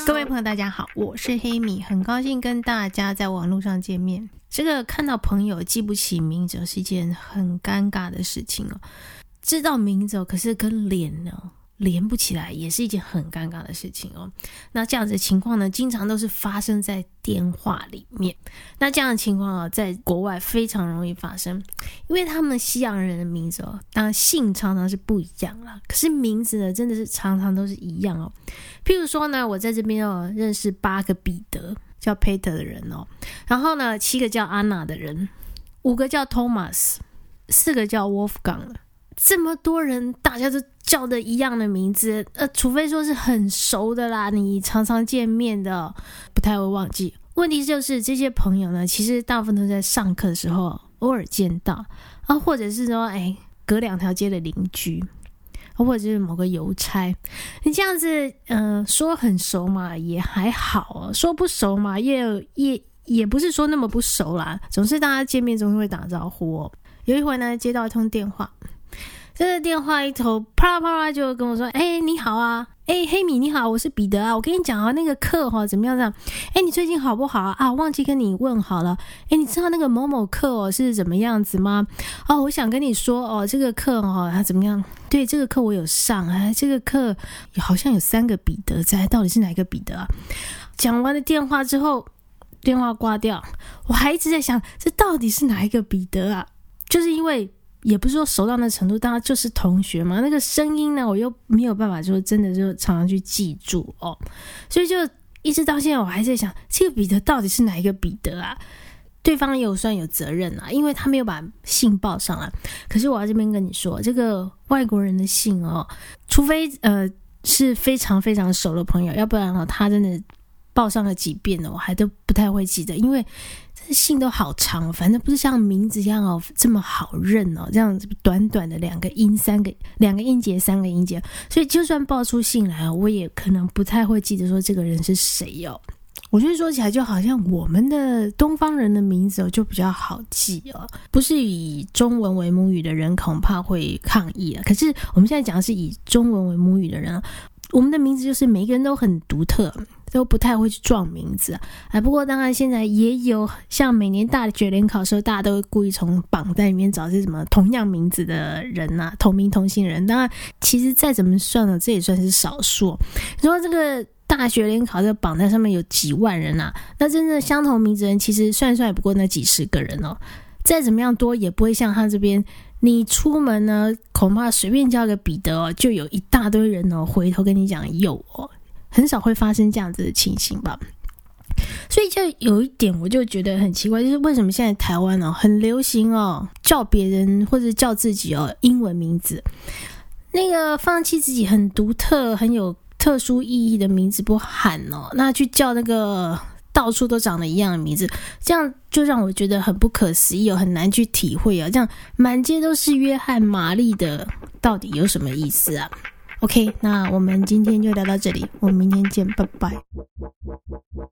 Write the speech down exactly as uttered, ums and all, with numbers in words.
各位朋友大家好，我是黑米，很高兴跟大家在网络上见面。这个看到朋友记不起名字是一件很尴尬的事情哦，知道名字可是跟脸呢连不起来也是一件很尴尬的事情哦。那这样子的情况呢，经常都是发生在电话里面。那这样的情况啊，在国外非常容易发生，因为他们西洋人的名字哦，当然姓常常是不一样啦，可是名字呢，真的是常常都是一样哦。譬如说呢，我在这边哦，认识八个彼得叫 Peter 的人哦，然后呢，七个叫 Anna 的人，五个叫 Thomas， 四个叫 Wolfgang。这么多人大家都叫的一样的名字，呃，除非说是很熟的啦，你常常见面的不太会忘记。问题就是这些朋友呢，其实大部分都在上课的时候偶尔见到啊，或者是说哎隔两条街的邻居，或者是某个邮差。你这样子呃说很熟嘛也还好哦，说不熟嘛也也也不是说那么不熟啦，总是大家见面总是会打招呼哦。有一回呢，接到一通电话，这个电话一头啪啦啪啦就跟我说，哎，你好啊，哎，黑米你好，我是彼得啊，我跟你讲啊，那个课哈、哦、怎么样这样，哎，你最近好不好啊？啊，忘记跟你问好了，哎，你知道那个某某课哦是怎么样子吗？哦，我想跟你说哦，这个课哦它怎么样？对，这个课我有上，哎，这个课好像有三个彼得在，到底是哪一个彼得啊？讲完了电话之后，电话挂掉，我还一直在想，这到底是哪一个彼得啊？就是因为也不是说熟到那程度，大家就是同学嘛，那个声音呢我又没有办法说真的就常常去记住哦，所以就一直到现在我还在想，这个彼得到底是哪一个彼得啊？对方也有算有责任啊，因为他没有把姓报上来。可是我要这边跟你说，这个外国人的姓哦，除非呃是非常非常熟的朋友，要不然哦他真的报上了几遍了，我还都不太会记得，因为这姓都好长，反正不是像名字一样哦这么好认哦，这样短短的两个音三个两个音节三个音节，所以就算报出姓来我也可能不太会记得说这个人是谁哦。我觉得说起来就好像我们的东方人的名字哦就比较好记哦，不是以中文为母语的人恐怕会抗议啊，可是我们现在讲的是以中文为母语的人，我们的名字就是每个人都很独特，都不太会去撞名字啊。不过当然现在也有像每年大学联考的时候，大家都会故意从榜单里面找些什么同样名字的人啊，同名同姓的人。当然其实再怎么算呢，这也算是少数。你说这个大学联考这个榜单上面有几万人啊，那真的相同名字的人其实算一算也不过那几十个人哦，再怎么样多也不会像他这边，你出门呢恐怕随便叫个彼得哦，就有一大堆人哦回头跟你讲有哦，很少会发生这样子的情形吧。所以就有一点我就觉得很奇怪，就是为什么现在台湾哦很流行哦叫别人或者叫自己哦英文名字，那个放弃自己很独特很有特殊意义的名字不喊哦，那去叫那个到处都长得一样的名字，这样就让我觉得很不可思议哦，很难去体会啊，这样满街都是约翰玛丽的到底有什么意思啊？ OK， 那我们今天就聊到这里，我们明天见，拜拜。